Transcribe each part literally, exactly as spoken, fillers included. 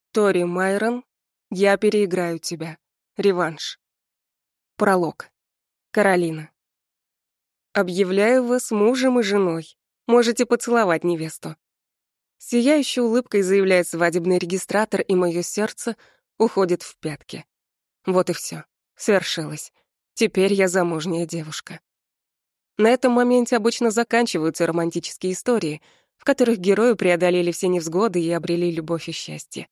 Тори Майрон, я переиграю тебя. Реванш. Пролог. Каролина. Объявляю вас мужем и женой. Можете поцеловать невесту. Сияющей улыбкой заявляет свадебный регистратор, и мое сердце уходит в пятки. Вот и все. Свершилось. Теперь я замужняя девушка. На этом моменте обычно заканчиваются романтические истории, в которых герои преодолели все невзгоды и обрели любовь и счастье.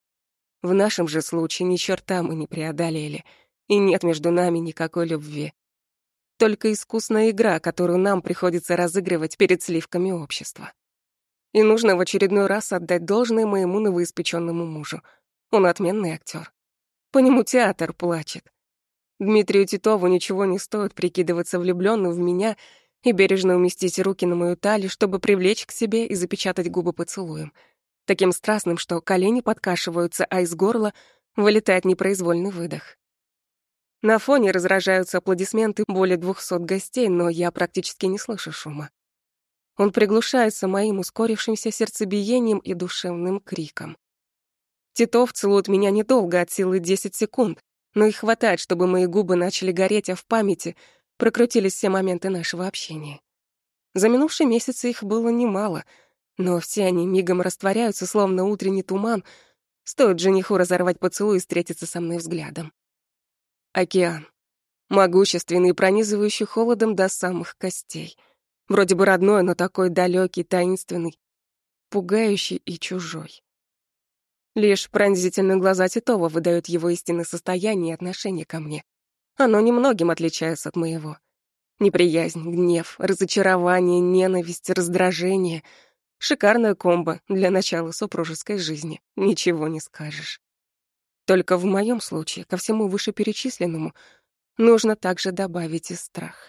В нашем же случае ни черта мы не преодолели, и нет между нами никакой любви. Только искусная игра, которую нам приходится разыгрывать перед сливками общества. И нужно в очередной раз отдать должное моему новоиспечённому мужу. Он отменный актер. По нему театр плачет. Дмитрию Титову ничего не стоит прикидываться влюблённым в меня и бережно уместить руки на мою талию, чтобы привлечь к себе и запечатать губы поцелуем. Таким страстным, что колени подкашиваются, а из горла вылетает непроизвольный выдох. На фоне разражаются аплодисменты более двухсот гостей, но я практически не слышу шума. Он приглушается моим ускорившимся сердцебиением и душевным криком. Титов целует меня недолго, от силы десять секунд, но их хватает, чтобы мои губы начали гореть, а в памяти прокрутились все моменты нашего общения. За минувшие месяцы их было немало, но все они мигом растворяются, словно утренний туман, стоит жениху разорвать поцелуй и встретиться со мной взглядом. Океан. Могущественный и пронизывающий холодом до самых костей. Вроде бы родной, но такой далекий, таинственный, пугающий и чужой. Лишь пронзительные глаза Титова выдают его истинное состояние и отношение ко мне. Оно немногим отличается от моего. Неприязнь, гнев, разочарование, ненависть, раздражение. Шикарная комбо для начала супружеской жизни. Ничего не скажешь. Только в моем случае, ко всему вышеперечисленному, нужно также добавить и страх.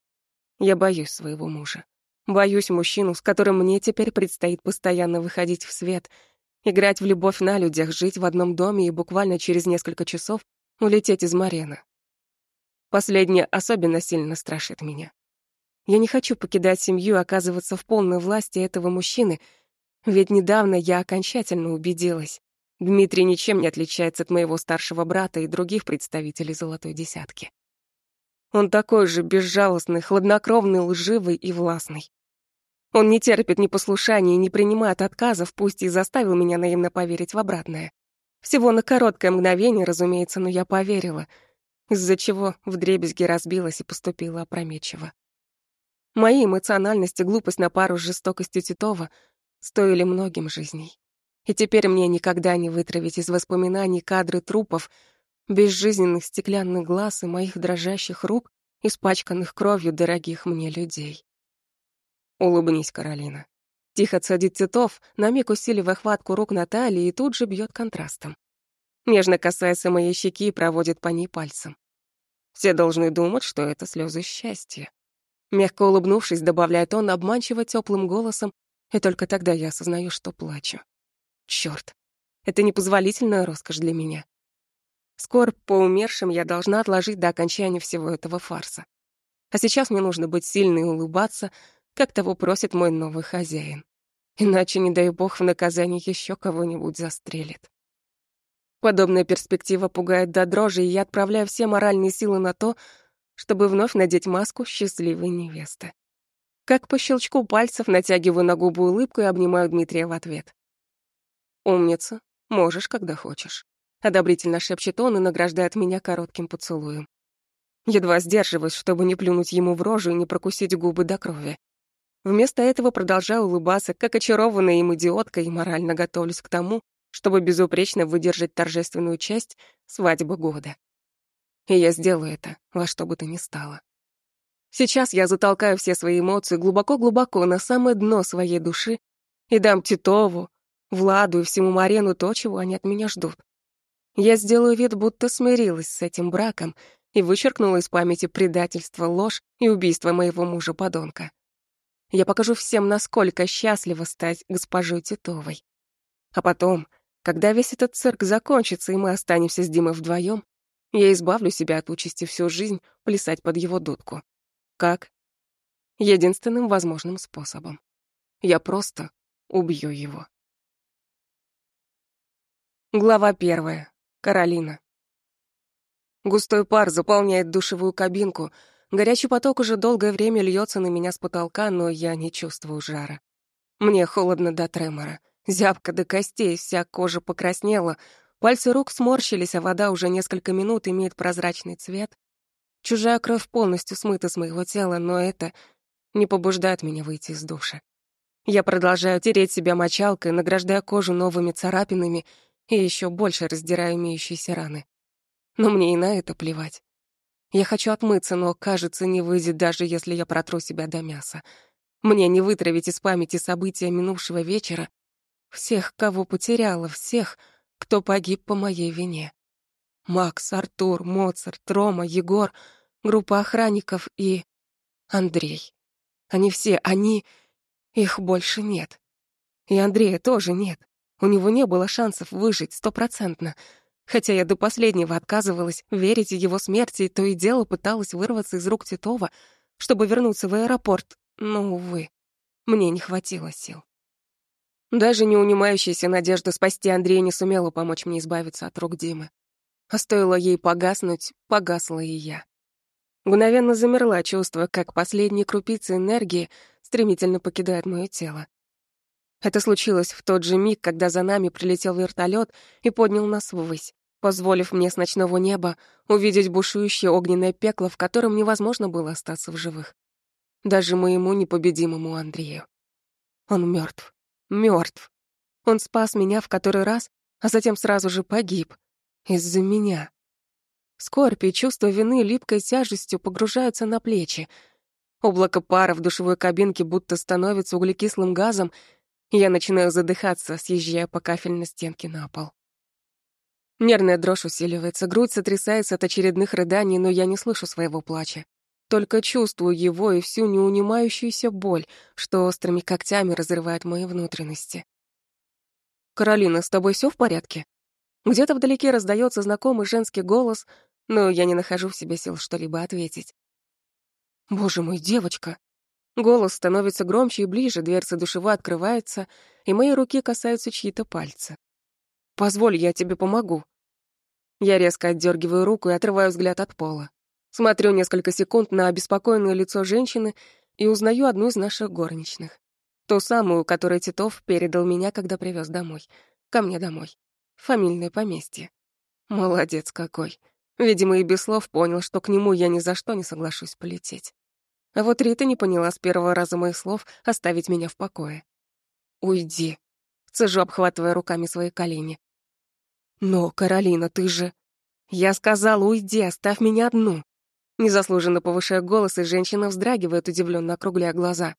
Я боюсь своего мужа. Боюсь мужчину, с которым мне теперь предстоит постоянно выходить в свет, играть в любовь на людях, жить в одном доме и буквально через несколько часов улететь из Марена. Последнее особенно сильно страшит меня. Я не хочу покидать семью и оказываться в полной власти этого мужчины, ведь недавно я окончательно убедилась. Дмитрий ничем не отличается от моего старшего брата и других представителей «Золотой десятки». Он такой же безжалостный, хладнокровный, лживый и властный. Он не терпит непослушания и не принимает отказов, пусть и заставил меня наивно поверить в обратное. Всего на короткое мгновение, разумеется, но я поверила, из-за чего вдребезги разбилась и поступила опрометчиво. Мои эмоциональность и глупость на пару с жестокостью Титова стоили многим жизней. И теперь мне никогда не вытравить из воспоминаний кадры трупов, безжизненных стеклянных глаз и моих дрожащих рук, испачканных кровью дорогих мне людей. «Улыбнись, Каролина». Тихо цедит Титов, на миг усиливая хватку рук Натальи, и тут же бьет контрастом. Нежно касается моей щеки и проводит по ней пальцем. Все должны думать, что это слезы счастья. Мягко улыбнувшись, добавляет он обманчиво теплым голосом, и только тогда я осознаю, что плачу. Чёрт, это непозволительная роскошь для меня. Скоро по умершим я должна отложить до окончания всего этого фарса. А сейчас мне нужно быть сильной и улыбаться, как того просит мой новый хозяин. Иначе, не дай бог, в наказание еще кого-нибудь застрелит. Подобная перспектива пугает до дрожи, и я отправляю все моральные силы на то, чтобы вновь надеть маску счастливой невесты. Как по щелчку пальцев натягиваю на губы улыбку и обнимаю Дмитрия в ответ. «Умница, можешь, когда хочешь», — одобрительно шепчет он и награждает меня коротким поцелуем. Едва сдерживаюсь, чтобы не плюнуть ему в рожу и не прокусить губы до крови. Вместо этого продолжаю улыбаться, как очарованная им идиотка, и морально готовлюсь к тому, чтобы безупречно выдержать торжественную часть свадьбы года. И я сделаю это во что бы то ни стало. Сейчас я затолкаю все свои эмоции глубоко-глубоко на самое дно своей души и дам Титову, Владу и всему Марену то, чего они от меня ждут. Я сделаю вид, будто смирилась с этим браком и вычеркнула из памяти предательство, ложь и убийство моего мужа-подонка. Я покажу всем, насколько счастливо стать госпожой Титовой. А потом, когда весь этот цирк закончится, и мы останемся с Димой вдвоем, я избавлю себя от участи всю жизнь плясать под его дудку. Как? Единственным возможным способом. Я просто убью его. Глава первая. Каролина. Густой пар заполняет душевую кабинку. Горячий поток уже долгое время льется на меня с потолка, но я не чувствую жара. Мне холодно до тремора. Зябко до костей, вся кожа покраснела. Пальцы рук сморщились, а вода уже несколько минут имеет прозрачный цвет. Чужая кровь полностью смыта с моего тела, но это не побуждает меня выйти из душа. Я продолжаю тереть себя мочалкой, награждая кожу новыми царапинами и еще больше раздираю имеющиеся раны. Но мне и на это плевать. Я хочу отмыться, но, кажется, не выйдет, даже если я протру себя до мяса. Мне не вытравить из памяти события минувшего вечера. Всех, кого потеряла, всех, кто погиб по моей вине. Макс, Артур, Моцарт, Рома, Егор, группа охранников и... Андрей. Они все, они... Их больше нет. И Андрея тоже нет. У него не было шансов выжить стопроцентно. Хотя я до последнего отказывалась верить в его смерть и то и дело пыталась вырваться из рук Титова, чтобы вернуться в аэропорт, но, увы, мне не хватило сил. Даже не унимающаяся надежда спасти Андрея не сумела помочь мне избавиться от рук Димы. А стоило ей погаснуть, погасла и я. Мгновенно замерла, чувствуя, как последние крупицы энергии стремительно покидают моё тело. Это случилось в тот же миг, когда за нами прилетел вертолет и поднял нас ввысь, позволив мне с ночного неба увидеть бушующее огненное пекло, в котором невозможно было остаться в живых. Даже моему непобедимому Андрею. Он мертв, мертв. Он спас меня в который раз, а затем сразу же погиб. Из-за меня. Скорбь и чувство вины липкой тяжестью погружаются на плечи. Облако пара в душевой кабинке будто становится углекислым газом, и я начинаю задыхаться, съезжая по кафельной стенке на пол. Нервная дрожь усиливается, грудь сотрясается от очередных рыданий, но я не слышу своего плача. Только чувствую его и всю неунимающуюся боль, что острыми когтями разрывает мои внутренности. «Каролина, с тобой всё в порядке?» Где-то вдалеке раздается знакомый женский голос, но я не нахожу в себе сил что-либо ответить. «Боже мой, девочка!» Голос становится громче и ближе, дверца душевой открывается, и мои руки касаются чьи-то пальцы. «Позволь, я тебе помогу». Я резко отдергиваю руку и отрываю взгляд от пола. Смотрю несколько секунд на обеспокоенное лицо женщины и узнаю одну из наших горничных. Ту самую, которой Титов передал меня, когда привез домой. Ко мне домой. В фамильное поместье. Молодец какой. Видимо, и без слов понял, что к нему я ни за что не соглашусь полететь. А вот Рита не поняла с первого раза моих слов оставить меня в покое. «Уйди», — цежу, обхватывая руками свои колени. «Но, Каролина, ты же...» «Я сказала, уйди, оставь меня одну». Незаслуженно повышая голос, и женщина вздрагивает, удивленно округляя глаза.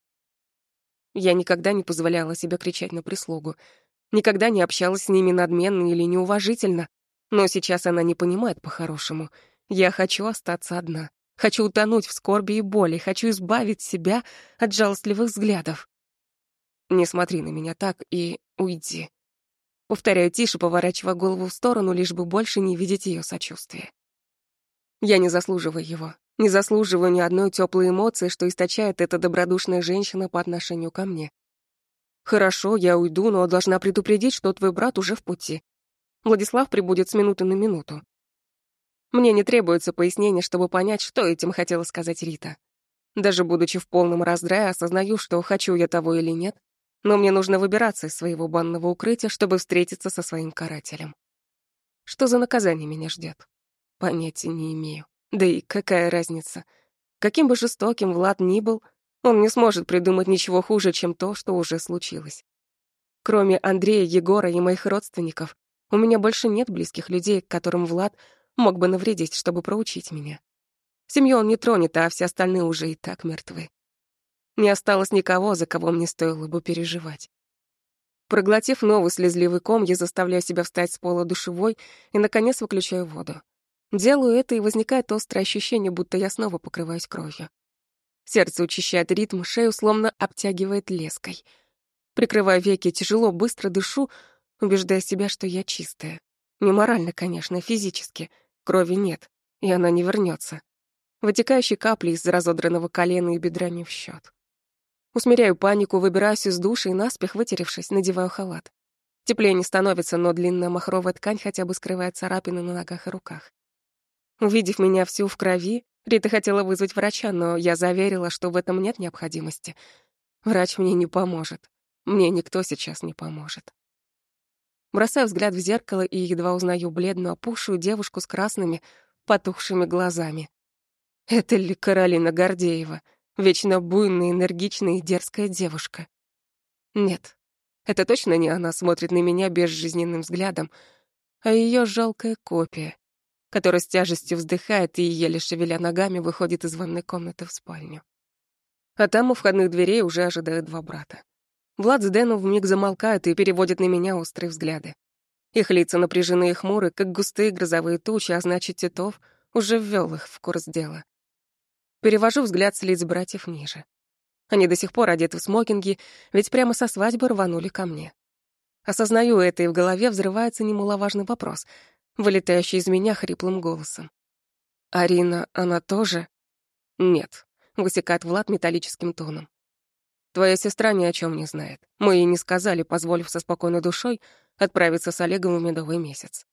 Я никогда не позволяла себе кричать на прислугу. Никогда не общалась с ними надменно или неуважительно. Но сейчас она не понимает по-хорошему. Я хочу остаться одна. Хочу утонуть в скорби и боли. Хочу избавить себя от жалостливых взглядов. Не смотри на меня так и уйди. Повторяю тише, поворачивая голову в сторону, лишь бы больше не видеть ее сочувствия. Я не заслуживаю его. Не заслуживаю ни одной теплой эмоции, что источает эта добродушная женщина по отношению ко мне. Хорошо, я уйду, но должна предупредить, что твой брат уже в пути. Владислав прибудет с минуты на минуту. Мне не требуется пояснение, чтобы понять, что этим хотела сказать Рита. Даже будучи в полном раздрае, осознаю, что хочу я того или нет, но мне нужно выбираться из своего банного укрытия, чтобы встретиться со своим карателем. Что за наказание меня ждет? Понятия не имею. Да и какая разница? Каким бы жестоким Влад ни был, он не сможет придумать ничего хуже, чем то, что уже случилось. Кроме Андрея, Егора и моих родственников, у меня больше нет близких людей, которым Влад мог бы навредить, чтобы проучить меня. Семью он не тронет, а все остальные уже и так мертвы. Не осталось никого, за кого мне стоило бы переживать. Проглотив новый слезливый ком, я заставляю себя встать с пола душевой и, наконец, выключаю воду. Делаю это, и возникает острое ощущение, будто я снова покрываюсь кровью. Сердце учащает ритм, шею словно обтягивает леской. Прикрываю веки, тяжело, быстро дышу, убеждая себя, что я чистая. Не морально, конечно, физически. Крови нет, и она не вернется. Вытекающие капли из разодранного колена и бедра не в счет. Усмиряю панику, выбираюсь из душа и, наспех вытеревшись, надеваю халат. Теплее не становится, но длинная махровая ткань хотя бы скрывает царапины на ногах и руках. Увидев меня всю в крови, Рита хотела вызвать врача, но я заверила, что в этом нет необходимости. Врач мне не поможет. Мне никто сейчас не поможет. Бросаю взгляд в зеркало и едва узнаю бледную, опухшую девушку с красными, потухшими глазами. Это ли Каролина Гордеева, вечно буйная, энергичная и дерзкая девушка? Нет, это точно не она смотрит на меня безжизненным взглядом, а ее жалкая копия, которая с тяжестью вздыхает и, еле шевеля ногами, выходит из ванной комнаты в спальню. А там у входных дверей уже ожидают два брата. Влад с Дэном вмиг замолкают и переводят на меня острые взгляды. Их лица напряжены и хмуры, как густые грозовые тучи, а значит, Титов уже ввёл их в курс дела. Перевожу взгляд с лиц братьев ниже. Они до сих пор одеты в смокинги, ведь прямо со свадьбы рванули ко мне. Осознаю это, и в голове взрывается немаловажный вопрос, вылетающий из меня хриплым голосом. «Арина, она тоже?» «Нет», — высекает Влад металлическим тоном. «Твоя сестра ни о чем не знает. Мы ей не сказали, позволив со спокойной душой отправиться с Олегом в медовый месяц.